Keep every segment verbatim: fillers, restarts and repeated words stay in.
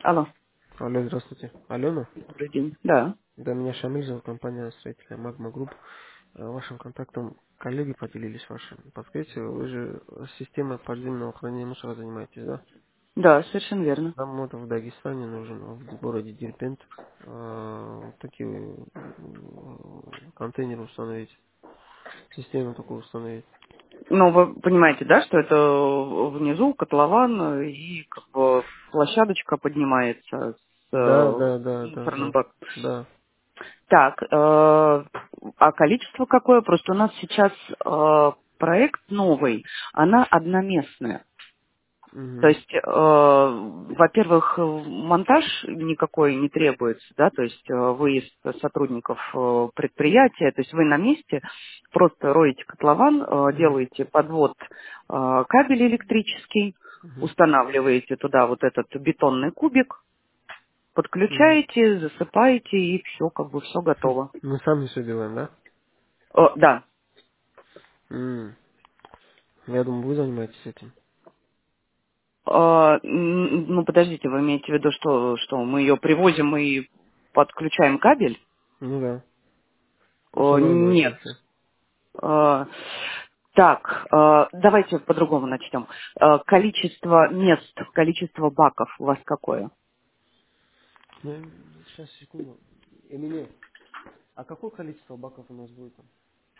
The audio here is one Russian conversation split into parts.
Алло, Алло, здравствуйте. Алена? добрый день. Да. Да, меня Шамиль зовут, компания строительная Магма Групп. Э, Вашим контактом коллеги поделились вашим. Подскажите, вы же системой подземного хранения мусора занимаетесь, да? Да, совершенно верно. Нам вот в Дагестане нужен, в городе Дербент, э, вот такие э, контейнеры установить, систему такую установить. Ну, вы понимаете, да, что это внизу котлован и как бы площадочка поднимается с Да, э, да, да, да, мусорным да, баком. да. Так, э, а количество какое? Просто у нас сейчас э, проект новый, она одноместная. То Угу, есть, э, во-первых, э, монтаж никакой не требуется, да, то есть э, выезд сотрудников э, предприятия, то есть вы на месте просто роете котлован, э, угу, делаете подвод э, кабель электрический, угу, устанавливаете туда вот этот бетонный кубик, угу. подключаете, засыпаете и все, как бы все готово. Мы сами все делаем, да? Э, да. М. Я думаю, вы занимаетесь этим. Э, м, ну, подождите, вы имеете в виду, что, что мы ее привозим и подключаем кабель? Ну да. О, Устанавливаем нет. это все. Э, Так, э, давайте по-другому начнем. Э, Количество мест, количество баков у вас какое? Ну, сейчас, секунду. Эмилия, а какое количество баков у нас будет там?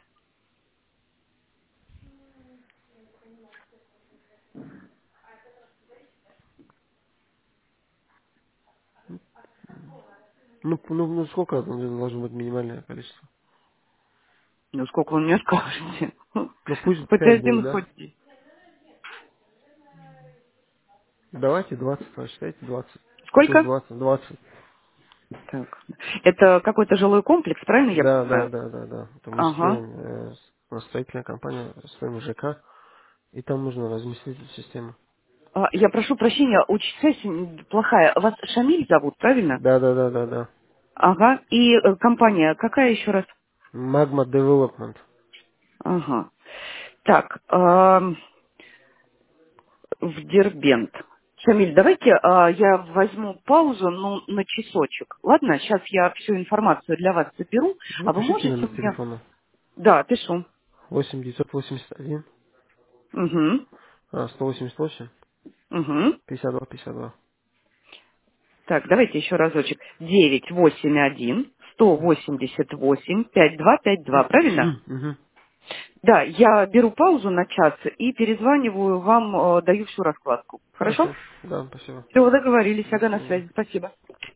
Ну, п- ну, ну сколько там должно быть минимальное количество? Ну, сколько вы мне скажете? Ну, пусть Хоть пять будет, один, да? хоть десять. Давайте двадцать, посчитайте, двадцать. Пусть Сколько? двадцать, двадцать. Так. Это какой-то жилой комплекс, правильно я Да, да, понимаю? да, да, да. Это мы Ага. строим, э, с- у нас строительная компания, строим ЖК, и там нужно разместить эту систему. А, Я прошу прощения, очень связь м, плохая. Вас Шамиль зовут, правильно? Да, да, да, да, да. Ага. И э, компания какая еще раз? Magma Development. Ага. Так, ам, в Дербент. Шамиль, давайте а, я возьму паузу, ну, на часочек. Ладно, сейчас я всю информацию для вас соберу, а вы Запишите можете номер мне... телефона. Да, пишу. восемь девятьсот восемьдесят один, Угу, а, сто восемьдесят восемь, угу. пятьдесят два, пятьдесят два. Так, давайте еще разочек. девять восемь один сто восемьдесят восемь пятьдесят два пятьдесят два, правильно? Мгм. Да, я беру паузу на час и перезваниваю вам, э, даю всю раскладку. Хорошо? Хорошо. Да, спасибо. Все, договорились, До ага, на свидания. связи. Спасибо.